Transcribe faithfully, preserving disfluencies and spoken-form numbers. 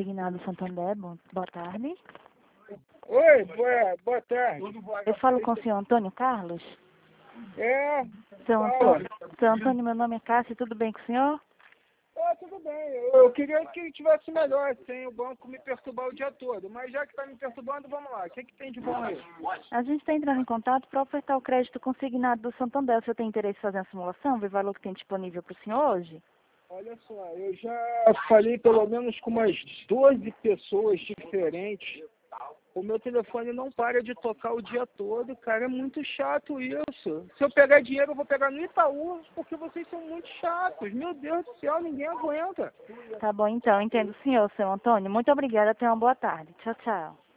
Consignado Santander, bom, boa tarde. Oi, boa, boa tarde. Eu falo com o senhor Antônio Carlos? É, Seu fala. Antônio, seu Antônio, meu nome é Cássia, tudo bem com o senhor? Ah, tudo bem. Eu, eu queria que tivesse melhor, sem o banco me perturbar o dia todo. Mas já que está me perturbando, vamos lá. O que, que tem de bom aí? A gente está entrando em contato para ofertar o crédito consignado do Santander. O senhor tem interesse em fazer a simulação, ver o valor que tem disponível para o senhor hoje? Olha só, eu já falei pelo menos com umas doze pessoas diferentes. O meu telefone não para de tocar o dia todo, cara, é muito chato isso. Se eu pegar dinheiro, eu vou pegar no Itaú, porque vocês são muito chatos. Meu Deus do céu, ninguém aguenta. Tá bom, então, entendo o senhor, seu Antônio. Muito obrigada, tenha uma boa tarde. Tchau, tchau.